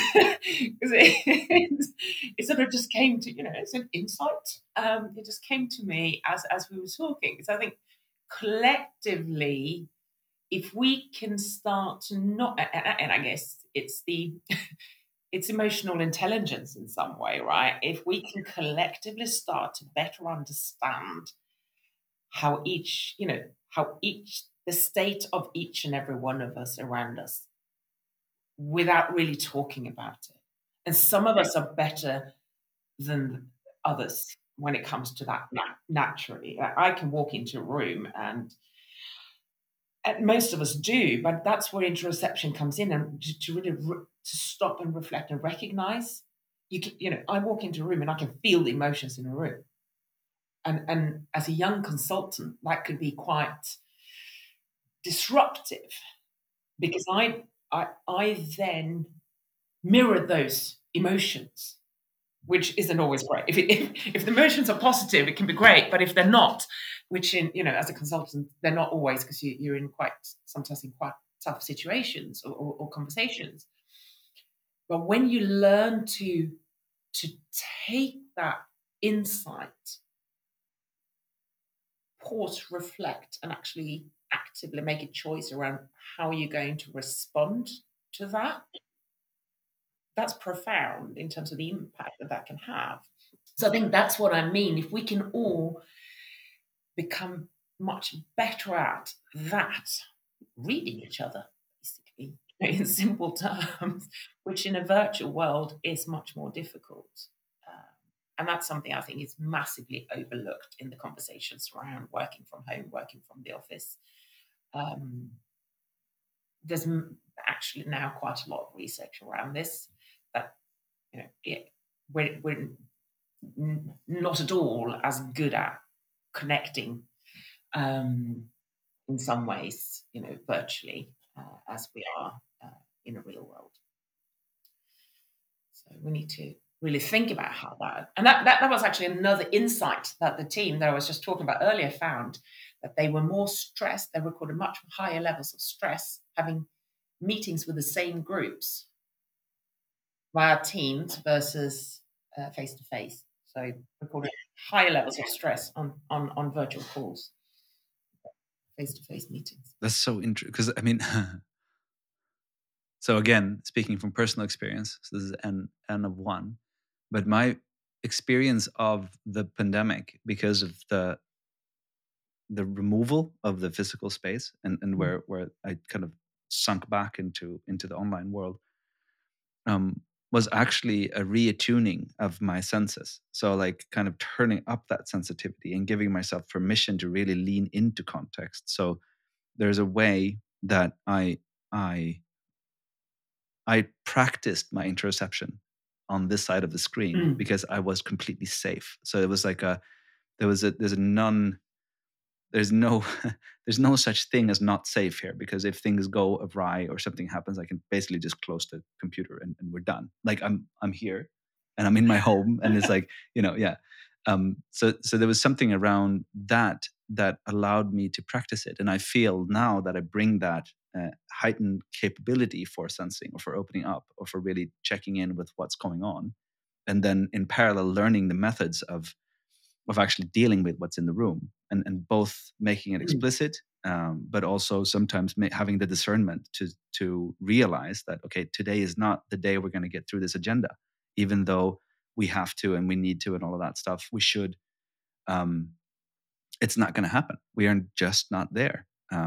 it sort of just came to it's an insight. It just came to me as we were talking. So I think collectively, if we can start to not, and I guess it's it's emotional intelligence in some way, right? If we can collectively start to better understand how the state of each and every one of us around us without really talking about it. And some of us are better than others when it comes to that naturally. I can walk into a room and most of us do, but that's where interoception comes in, and to really to stop and reflect and recognize. I walk into a room and I can feel the emotions in a room, and as a young consultant, that could be quite disruptive because I then mirror those emotions, which isn't always great. If the emotions are positive, it can be great, but if they're not, which as a consultant, they're not always because you're sometimes in quite tough situations or conversations. But when you learn to take that insight, pause, reflect, and actually actively make a choice around how you're going to respond to that, that's profound in terms of the impact that can have. So I think that's what I mean. If we can all become much better at that, reading each other, basically, in simple terms, which in a virtual world is much more difficult. And that's something I think is massively overlooked in the conversations around working from home, working from the office. There's actually now quite a lot of research around this that we're not at all as good at connecting in some ways, virtually as we are in a real world. So we need to really think about how that was actually another insight that the team that I was just talking about earlier found, that they were more stressed. They recorded much higher levels of stress having meetings with the same groups via Teams versus face to face. So recorded higher levels of stress on virtual calls, face to face meetings. That's so interesting because I mean, so again, speaking from personal experience, so this is n of one, but my experience of the pandemic, because of the removal of the physical space and where I kind of sunk back into the online world, was actually a reattuning of my senses. So like kind of turning up that sensitivity and giving myself permission to really lean into context. So there's a way that I I practiced my interoception on this side of the screen Mm. because I was completely safe. So it was like there's a non there's no there's no such thing as not safe here, because if things go awry or something happens, I can basically just close the computer and we're done. Like I'm here and I'm in my home and it's like, yeah. So there was something around that that allowed me to practice it. And I feel now that I bring that heightened capability for sensing or for opening up or for really checking in with what's going on. And then in parallel, learning the methods of actually dealing with what's in the room, and both making it Mm. explicit, but also sometimes having the discernment to realize that, okay, today is not the day we're going to get through this agenda, even though we have to and we need to and all of that stuff. We should. Um, it's not going to happen. We are just not there.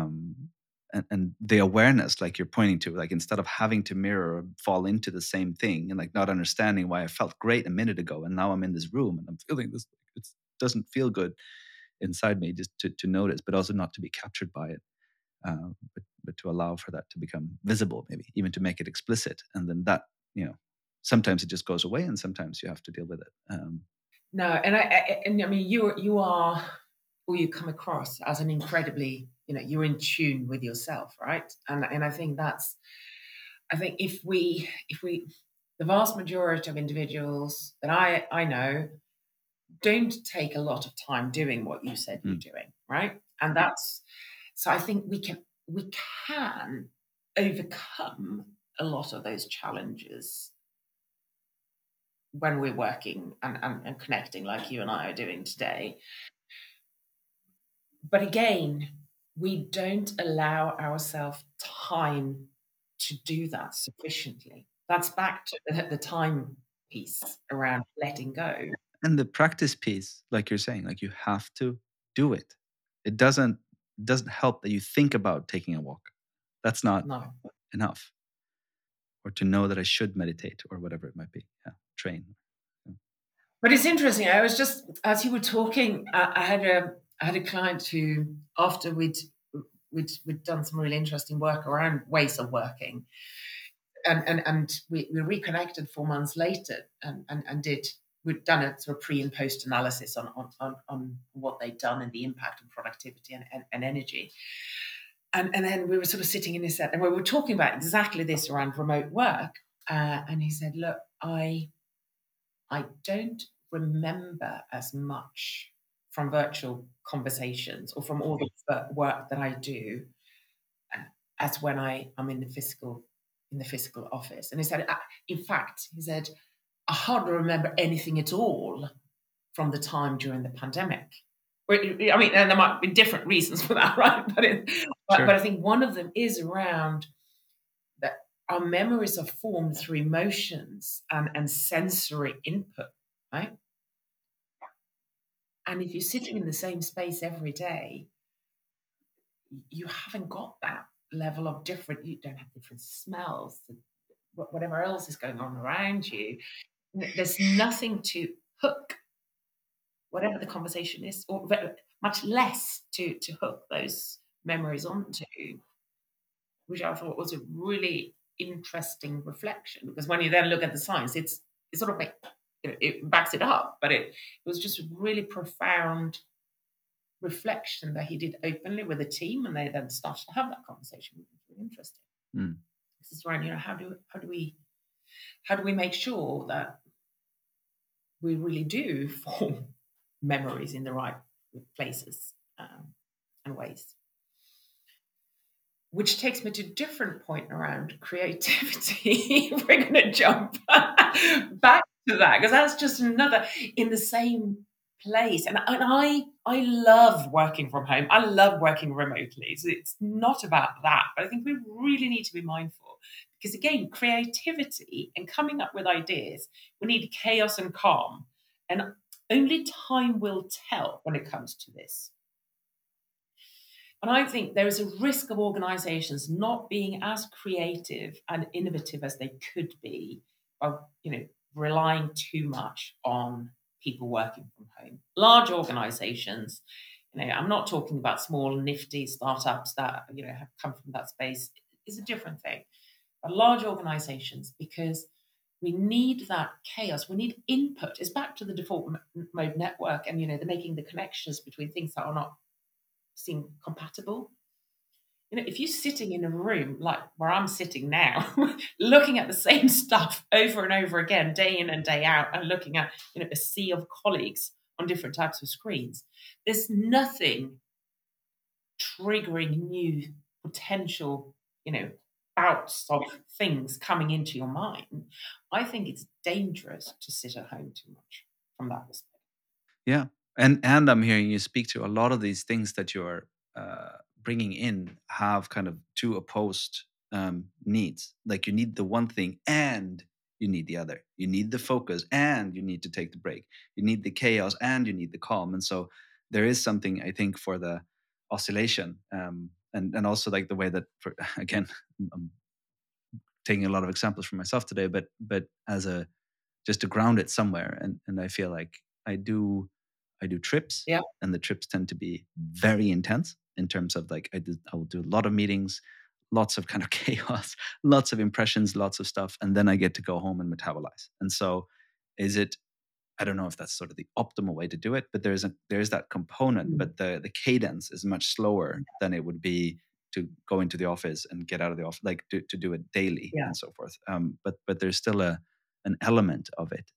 And the awareness, like you're pointing to, like instead of having to mirror or fall into the same thing and like not understanding why I felt great a minute ago and now I'm in this room and I'm feeling this, it doesn't feel good inside me, just to notice, but also not to be captured by it, but to allow for that to become visible, maybe even to make it explicit. And then that, sometimes it just goes away and sometimes you have to deal with it. No, and I mean you are, or you come across as an incredibly, you're in tune with yourself, right? And I think if we the vast majority of individuals that I know don't take a lot of time doing what you said you're Mm. doing, right? And that's, so I think we can overcome a lot of those challenges when we're working and connecting like you and I are doing today. But again, we don't allow ourselves time to do that sufficiently. That's back to the time piece around letting go. And the practice piece, like you're saying, like you have to do it. It doesn't help that you think about taking a walk. That's not No. enough. Or to know that I should meditate or whatever it might be. Yeah, train. But it's interesting. I was just, as you were talking, I had a client who, after we'd done some really interesting work around ways of working, and we reconnected 4 months later, and we'd done a sort of pre and post analysis on what they'd done and the impact on productivity and energy. And then we were sort of sitting in his set and we were talking about exactly this around remote work. And he said, look, I don't remember as much from virtual conversations or from all the work that I do uh, as when I'm in the physical office. And he said, in fact, he said, I hardly remember anything at all from the time during the pandemic. I mean, and there might be different reasons for that, right? But Sure. I think one of them is around that our memories are formed through emotions and sensory input, right? And if you're sitting in the same space every day, you haven't got that level of different, you don't have different smells, whatever else is going on around you. There's nothing to hook whatever the conversation is, or much less to hook those memories onto, which I thought was a really interesting reflection. Because when you then look at the science, it's sort of like, it backs it up, but it was just a really profound reflection that he did openly with the team, and they then started to have that conversation, which was really interesting. Mm. This is around, how do we make sure that we really do form memories in the right places and ways. Which takes me to a different point around creativity. We're going to jump back to that because that's just another in the same place. And I love working from home. I love working remotely. So it's not about that. But I think we really need to be mindful because, again, creativity and coming up with ideas, we need chaos and calm. And only time will tell when it comes to this. And I think there is a risk of organizations not being as creative and innovative as they could be relying too much on people working from home. Large organizations, I'm not talking about small nifty startups that have come from that space. Is a different thing. But large organizations, because we need that chaos. We need input. It's back to the default mode network, and they're making the connections between things that are not seem compatible. If you're sitting in a room like where I'm sitting now, looking at the same stuff over and over again, day in and day out, and looking at a sea of colleagues on different types of screens, there's nothing triggering new potential, bouts of things coming into your mind. I think it's dangerous to sit at home too much from that perspective. Yeah, and I'm hearing you speak to a lot of these things that you're bringing in have kind of two opposed needs. Like you need the one thing and you need the other. You need the focus and you need to take the break. You need the chaos and you need the calm. And so there is something I think for the oscillation, and also like the way that again I'm taking a lot of examples from myself today, but as a just to ground it somewhere. And I feel like I do trips, Yeah. and the trips tend to be very intense in terms of like I will do a lot of meetings, lots of kind of chaos, lots of impressions, lots of stuff, and then I get to go home and metabolize. And so, is it? I don't know if that's sort of the optimal way to do it, but there's that component, but the cadence is much slower than it would be to go into the office and get out of the office, like to do it daily Yeah. and so forth. But there's still an element of it.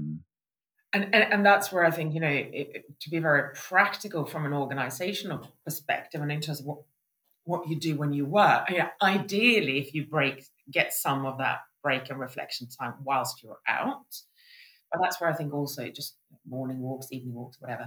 And that's where I think, to be very practical from an organizational perspective and in terms of what you do when you work, ideally, if you get some of that break and reflection time whilst you're out. But that's where I think also just morning walks, evening walks, whatever.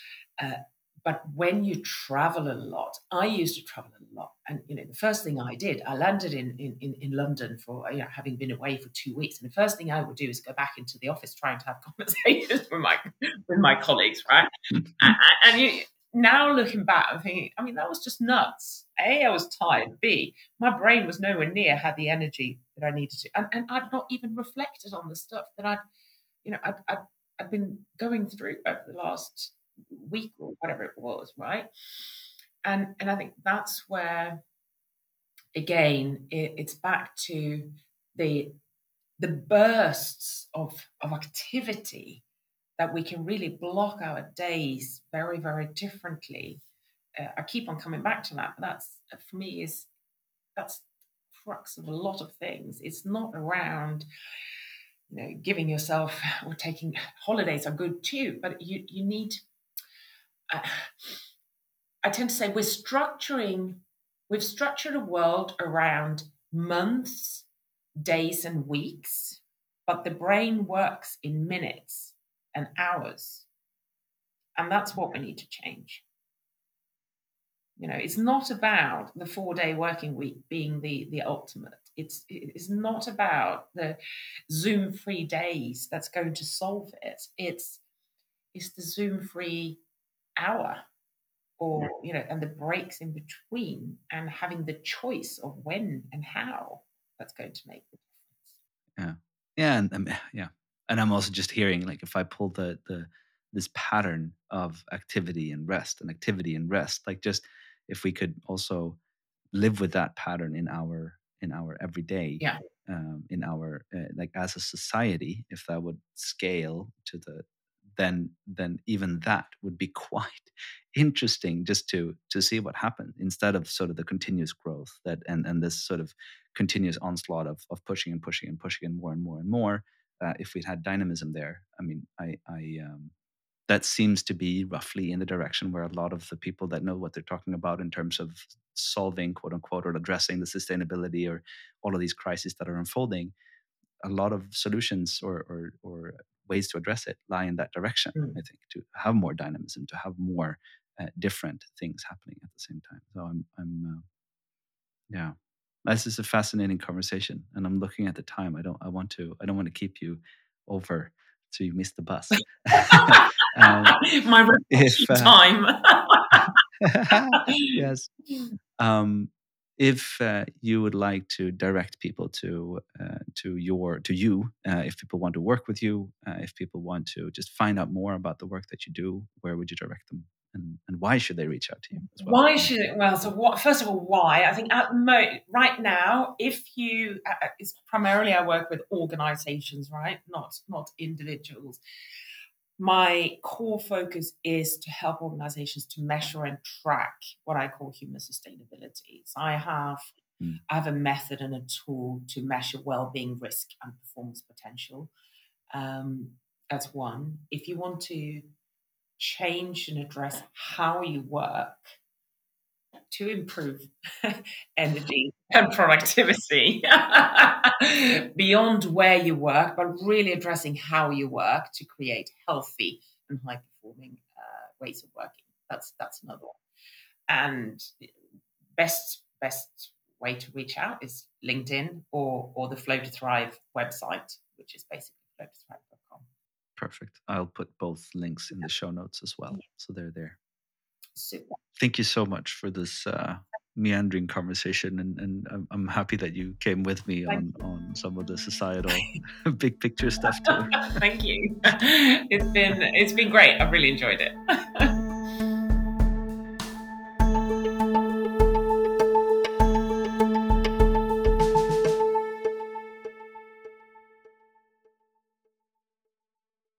But when you travel a lot, I used to travel a lot. And, the first thing I did, I landed in London for, having been away for 2 weeks. And the first thing I would do is go back into the office trying to have conversations with my colleagues, right? Now looking back, I'm thinking, that was just nuts. A, I was tired. B, my brain was nowhere near had the energy that I needed to. And I'd not even reflected on the stuff that I'd been going through over the last week or whatever it was, right? And I think that's where, again, it's back to the bursts of activity that we can really block our days very, very differently. I keep on coming back to that, but that's, for me, that's the crux of a lot of things. It's not around giving yourself or taking holidays are good too, but you need. I tend to say we've structured a world around months, days, and weeks, but the brain works in minutes and hours, and that's what we need to change. It's not about the 4-day working week being the ultimate. It's not about the Zoom-free days that's going to solve it. It's the Zoom-free hour, or and the breaks in between, and having the choice of when and how that's going to make the difference. Yeah, and I'm also just hearing, like, if I pull this pattern of activity and rest, like, just if we could also live with that pattern in our everyday, in our like as a society, if that would scale to then even that would be quite interesting, just to see what happened, instead of sort of the continuous growth that and this sort of continuous onslaught of pushing and pushing and pushing and more and more and more. If we'd had dynamism there, I that seems to be roughly in the direction where a lot of the people that know what they're talking about in terms of solving, quote unquote, or addressing the sustainability or all of these crises that are unfolding, a lot of solutions or ways to address it lie in that direction. I think, to have more dynamism, to have more different things happening at the same time. So yeah, this is a fascinating conversation, and I'm looking at the time. I don't want to keep you over so you miss the bus. My reflection time. Yes. if you would like to direct people to you, if people want to work with you, if people want to just find out more about the work that you do, where would you direct them, and why should they reach out to you as well? Why should it? Well, so what? First of all, why? I think right now, if you, it's primarily I work with organisations, right, not individuals. My core focus is to help organizations to measure and track what I call human sustainability. So I have a method and a tool to measure well-being, risk, and performance potential. That's one. If you want to change and address how you work to improve energy and productivity beyond where you work, but really addressing how you work to create healthy and high performing ways of working. That's another one. And best way to reach out is LinkedIn or the Flow to Thrive website, which is basically flowtothrive.com. Perfect. I'll put both links in the show notes as well, so they're there. Super. Thank you so much for this meandering conversation, and I'm happy that you came with me on some of the societal big picture stuff too. Thank you. It's been great. I've really enjoyed it.